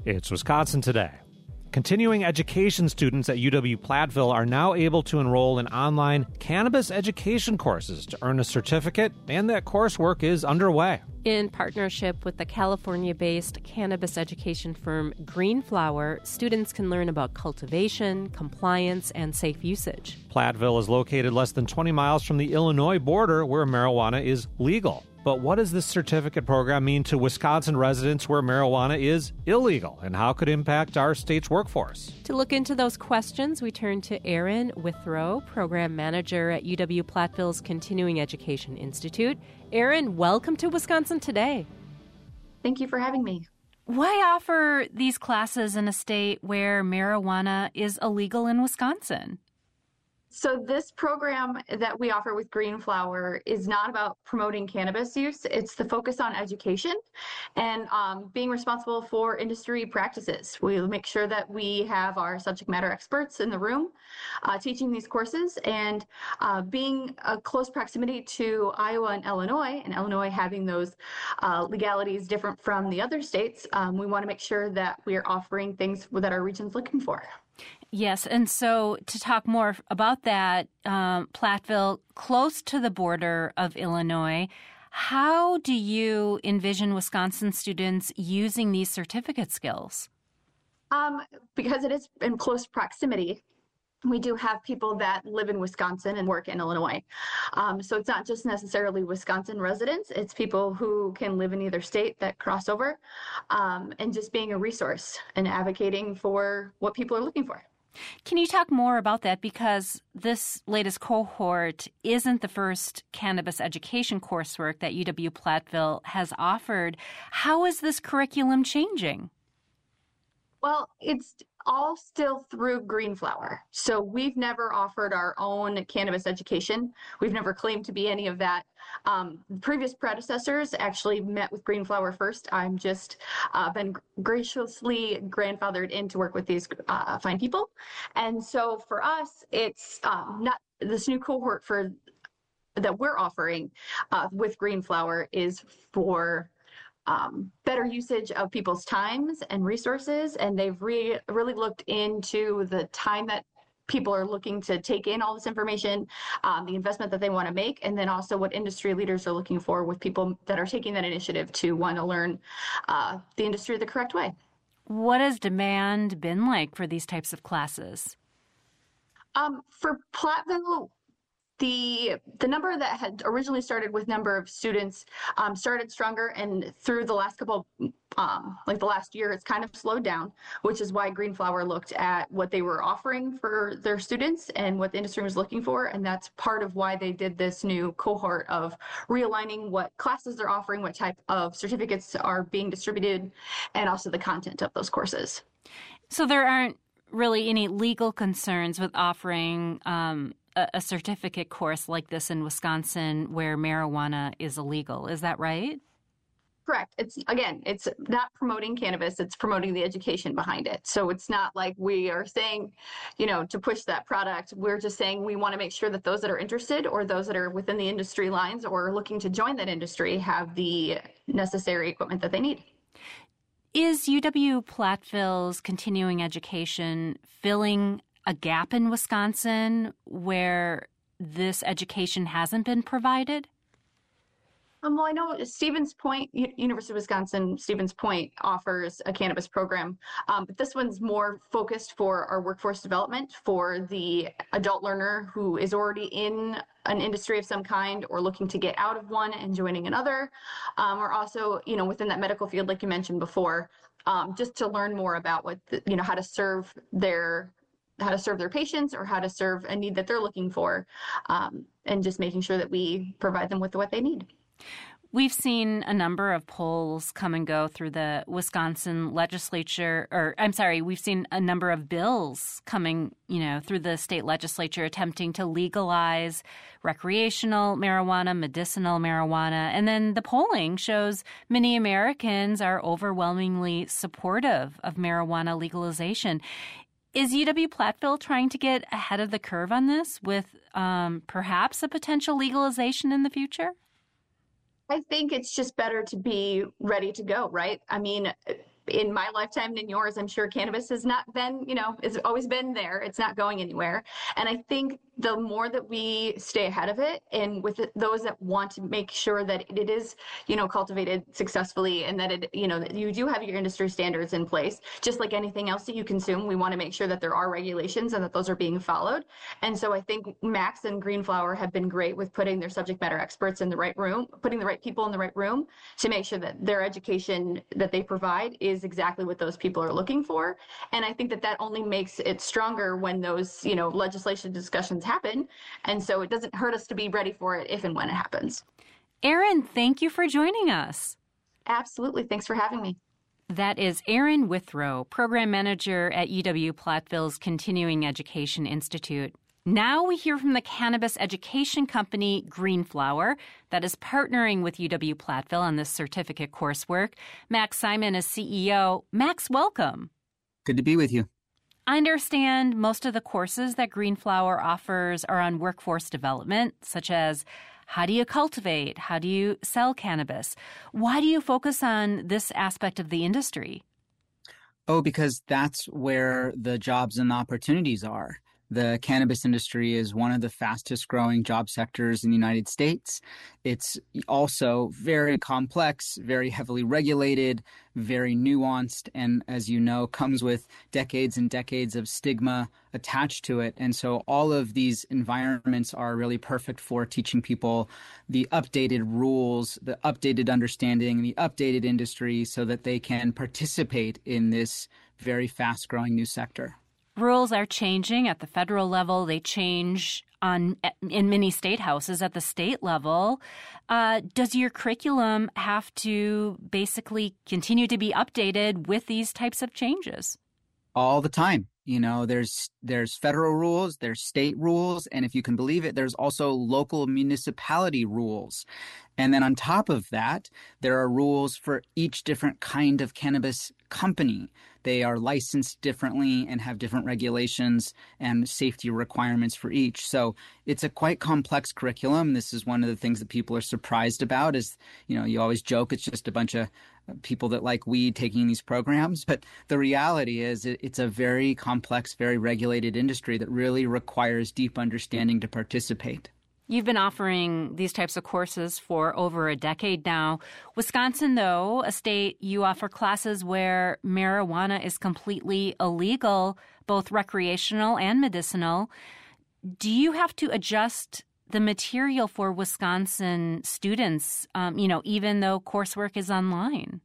It's Wisconsin Today. Continuing education students at UW-Platteville are now able to enroll in online cannabis education courses to earn a certificate, and that coursework is underway. In partnership with the California-based cannabis education firm Greenflower, students can learn about cultivation, compliance, and safe usage. Platteville is located less than 20 miles from the Illinois border, where marijuana is legal. But what does this certificate program mean to Wisconsin residents where marijuana is illegal, and how could it impact our state's workforce? To look into those questions, we turn to Erin Withrow, Program Manager at UW-Platteville's Continuing Education Institute. Erin, welcome to Wisconsin Today. Thank you for having me. Why offer these classes in a state where marijuana is illegal in Wisconsin? So this program that we offer with Greenflower is not about promoting cannabis use. It's the focus on education and being responsible for industry practices. We make sure that we have our subject matter experts in the room teaching these courses, and being a close proximity to Iowa and Illinois having those legalities different from the other states, we want to make sure that we are offering things that our region's looking for. Yes, and so to talk more about that, Platteville, close to the border of Illinois, how do you envision Wisconsin students using these certificate skills? Because it is in close proximity, we do have people that live in Wisconsin and work in Illinois. So it's not just necessarily Wisconsin residents, it's people who can live in either state that cross over, and just being a resource and advocating for what people are looking for. Can you talk more about that? Because this latest cohort isn't the first cannabis education coursework that UW-Platteville has offered. How is this curriculum changing? Well, it's all still through Greenflower. So we've never offered our own cannabis education. We've never claimed to be any of that. Previous predecessors actually met with Greenflower first. I'm just been graciously grandfathered in to work with these fine people. And so for us, it's not this new cohort that we're offering with Greenflower is for better usage of people's times and resources, and they've really looked into the time that people are looking to take in all this information, the investment that they want to make, and then also what industry leaders are looking for with people that are taking that initiative to want to learn the industry the correct way. What has demand been like for these types of classes? For Platteville, the number that had originally started with number of students started stronger, and through the last couple, like the last year, it's kind of slowed down, which is why Greenflower looked at what they were offering for their students and what the industry was looking for, and that's part of why they did this new cohort of realigning what classes they're offering, what type of certificates are being distributed, and also the content of those courses. So there aren't really any legal concerns with offering a certificate course like this in Wisconsin where marijuana is illegal. Is that right? Correct. It's not promoting cannabis, it's promoting the education behind it. So it's not like we are saying, to push that product. We're just saying we want to make sure that those that are interested or those that are within the industry lines or looking to join that industry have the necessary equipment that they need. Is UW-Platteville's continuing education filling a gap in Wisconsin where this education hasn't been provided? Well, I know Stevens Point, University of Wisconsin, Stevens Point offers a cannabis program, but this one's more focused for our workforce development for the adult learner who is already in an industry of some kind or looking to get out of one and joining another, or also, within that medical field, like you mentioned before, just to learn more about what, how to serve their patients or how to serve a need that they're looking for, and just making sure that we provide them with what they need. We've seen a number of polls come and go through the Wisconsin legislature, we've seen a number of bills coming, through the state legislature attempting to legalize recreational marijuana, medicinal marijuana. And then the polling shows many Americans are overwhelmingly supportive of marijuana legalization. Is UW-Platteville trying to get ahead of the curve on this with perhaps a potential legalization in the future? I think it's just better to be ready to go, right? I mean, in my lifetime and in yours, I'm sure cannabis has not been, it's always been there. It's not going anywhere. And I think the more that we stay ahead of it, and with those that want to make sure that it is, cultivated successfully, and that that you do have your industry standards in place, just like anything else that you consume, we want to make sure that there are regulations and that those are being followed. And so I think Max and Greenflower have been great with putting their subject matter experts in the right room, putting the right people in the right room to make sure that their education that they provide is exactly what those people are looking for. And I think that only makes it stronger when those, legislation discussions happen. And so it doesn't hurt us to be ready for it if and when it happens. Erin, thank you for joining us. Absolutely. Thanks for having me. That is Erin Withrow, Program Manager at UW-Platteville's Continuing Education Institute. Now we hear from the cannabis education company Greenflower that is partnering with UW-Platteville on this certificate coursework. Max Simon is CEO. Max, welcome. Good to be with you. I understand most of the courses that Greenflower offers are on workforce development, such as how do you cultivate, how do you sell cannabis? Why do you focus on this aspect of the industry? Oh, because that's where the jobs and the opportunities are. The cannabis industry is one of the fastest growing job sectors in the United States. It's also very complex, very heavily regulated, very nuanced, and as you know, comes with decades and decades of stigma attached to it. And so all of these environments are really perfect for teaching people the updated rules, the updated understanding, the updated industry so that they can participate in this very fast growing new sector. Rules are changing at the federal level. They change in many state houses at the state level. Does your curriculum have to basically continue to be updated with these types of changes? All the time. There's federal rules, there's state rules, and if you can believe it, there's also local municipality rules. And then on top of that, there are rules for each different kind of cannabis company. They are licensed differently and have different regulations and safety requirements for each. So it's a quite complex curriculum. This is one of the things that people are surprised about is, you always joke it's just a bunch of people that like weed taking these programs. But the reality is it's a very complex, very regulated industry that really requires deep understanding to participate. You've been offering these types of courses for over a decade now. Wisconsin, though, a state you offer classes where marijuana is completely illegal, both recreational and medicinal. Do you have to adjust the material for Wisconsin students, even though coursework is online?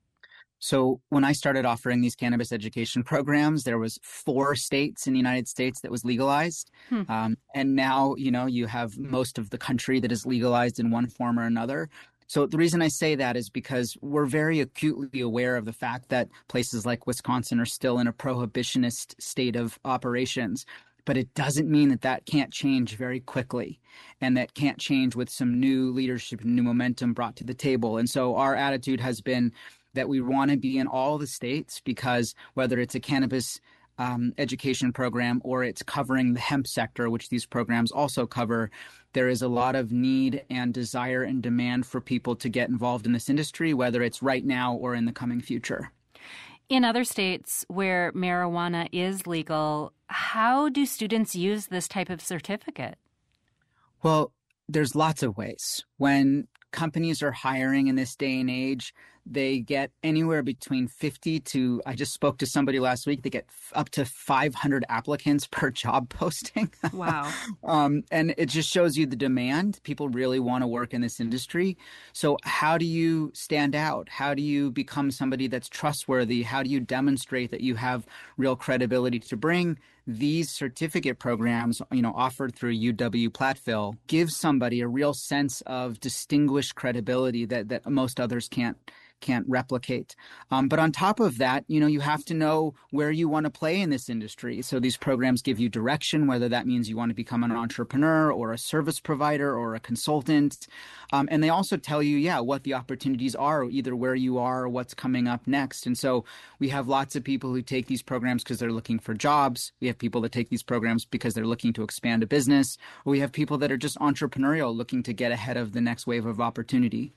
So when I started offering these cannabis education programs, there was 4 states in the United States that was legalized. And now, you have most of the country that is legalized in one form or another. So the reason I say that is because we're very acutely aware of the fact that places like Wisconsin are still in a prohibitionist state of operations. But it doesn't mean that can't change very quickly, and that can't change with some new leadership and new momentum brought to the table. And so our attitude has been that we want to be in all the states because whether it's a cannabis education program or it's covering the hemp sector, which these programs also cover, there is a lot of need and desire and demand for people to get involved in this industry, whether it's right now or in the coming future. In other states where marijuana is legal, how do students use this type of certificate? Well, there's lots of ways. When companies are hiring in this day and age, they get anywhere between 50 to, I just spoke to somebody last week, they get up to 500 applicants per job posting. Wow. And it just shows you the demand. People really want to work in this industry. So how do you stand out? How do you become somebody that's trustworthy? How do you demonstrate that you have real credibility to bring? These certificate programs, offered through UW-Platteville, give somebody a real sense of distinguished credibility that most others can't replicate. But on top of that, you have to know where you want to play in this industry. So these programs give you direction, whether that means you want to become an entrepreneur or a service provider or a consultant. And they also tell you, what the opportunities are, either where you are or what's coming up next. And so we have lots of people who take these programs because they're looking for jobs. We have people that take these programs because they're looking to expand a business. Or we have people that are just entrepreneurial, looking to get ahead of the next wave of opportunity.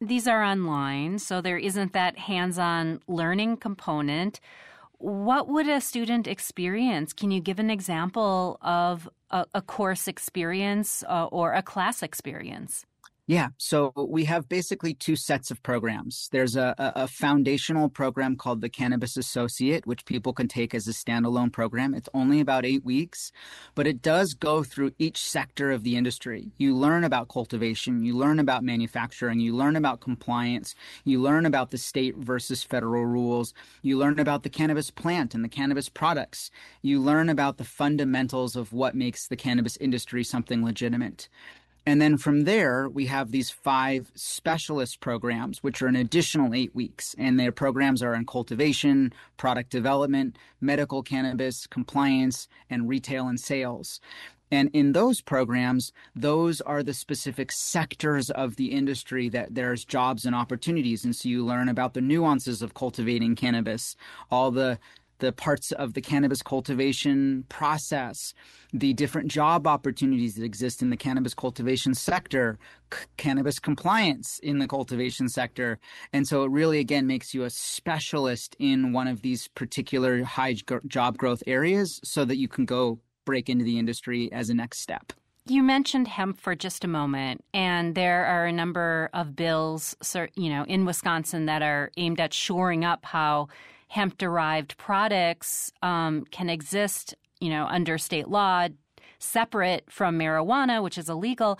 these are online, so there isn't that hands-on learning component. What would a student experience? Can you give an example of a course experience or a class experience? Yeah, so we have basically two sets of programs. There's a foundational program called the Cannabis Associate, which people can take as a standalone program. It's only about 8 weeks, but it does go through each sector of the industry. You learn about cultivation, you learn about manufacturing, you learn about compliance, you learn about the state versus federal rules, you learn about the cannabis plant and the cannabis products, you learn about the fundamentals of what makes the cannabis industry something legitimate. And then from there, we have these 5 specialist programs, which are an additional 8 weeks. And their programs are in cultivation, product development, medical cannabis, compliance, and retail and sales. And in those programs, those are the specific sectors of the industry that there's jobs and opportunities. And so you learn about the nuances of cultivating cannabis, all the parts of the cannabis cultivation process, the different job opportunities that exist in the cannabis cultivation sector, cannabis compliance in the cultivation sector. And so it really, again, makes you a specialist in one of these particular high job growth areas so that you can go break into the industry as a next step. You mentioned hemp for just a moment, and there are a number of bills, in Wisconsin that are aimed at shoring up how hemp-derived products can exist, under state law, separate from marijuana, which is illegal.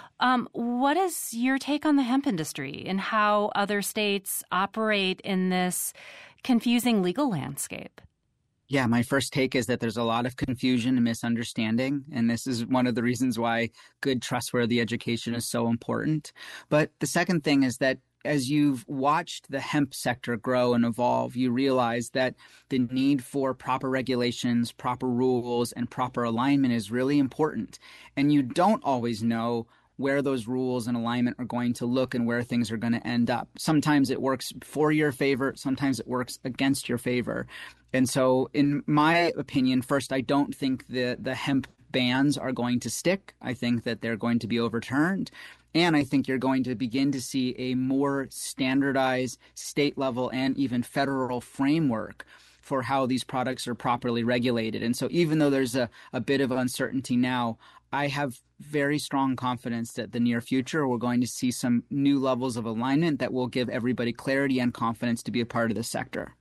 What is your take on the hemp industry and how other states operate in this confusing legal landscape? Yeah, my first take is that there's a lot of confusion and misunderstanding, and this is one of the reasons why good, trustworthy education is so important. But the second thing is that as you've watched the hemp sector grow and evolve, you realize that the need for proper regulations, proper rules, and proper alignment is really important. And you don't always know where those rules and alignment are going to look and where things are going to end up. Sometimes it works for your favor, sometimes it works against your favor. And so in my opinion, first, I don't think the hemp bans are going to stick. I think that they're going to be overturned. And I think you're going to begin to see a more standardized state level and even federal framework for how these products are properly regulated. And so even though there's a bit of uncertainty now, I have very strong confidence that the near future we're going to see some new levels of alignment that will give everybody clarity and confidence to be a part of the sector.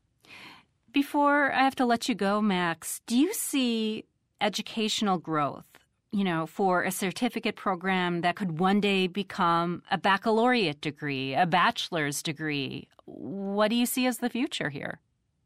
Before I have to let you go, Max, do you see educational growth, for a certificate program that could one day become a baccalaureate degree, a bachelor's degree? What do you see as the future here?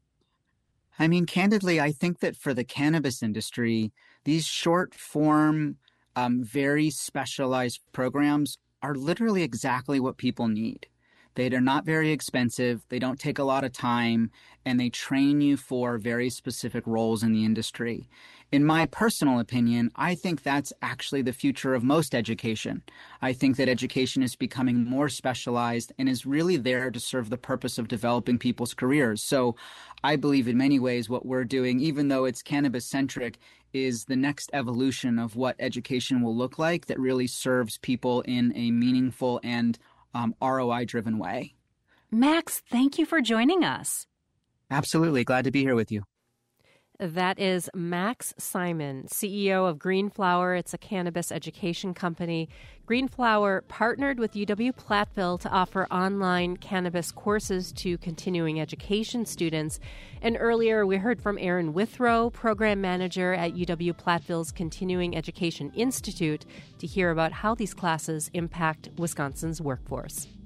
I mean, candidly, I think that for the cannabis industry, these short form, very specialized programs are literally exactly what people need. They are not very expensive, they don't take a lot of time, and they train you for very specific roles in the industry. In my personal opinion, I think that's actually the future of most education. I think that education is becoming more specialized and is really there to serve the purpose of developing people's careers. So I believe in many ways what we're doing, even though it's cannabis-centric, is the next evolution of what education will look like that really serves people in a meaningful and ROI-driven way. Max, thank you for joining us. Absolutely. Glad to be here with you. That is Max Simon, CEO of Greenflower. It's a cannabis education company. Greenflower partnered with UW-Platteville to offer online cannabis courses to continuing education students. And earlier we heard from Aaron Withrow, program manager at UW-Platteville's Continuing Education Institute, to hear about how these classes impact Wisconsin's workforce.